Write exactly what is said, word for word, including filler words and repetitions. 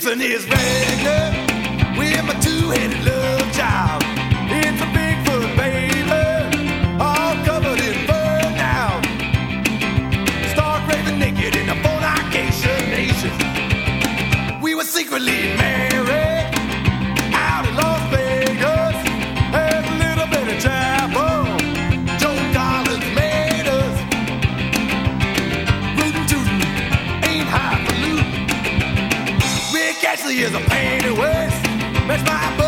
Fixing his Wagner with my two-headed love child. It's a Bigfoot, baby, all covered in fur now. Stark raving naked in a fornication nation. We were secretly married out in Las Vegas. Had a little bit of chapel. Joe Collins made us. Rootin' tootin', ain't highfalutin. Rick Ashley is a pain in the waist. That's my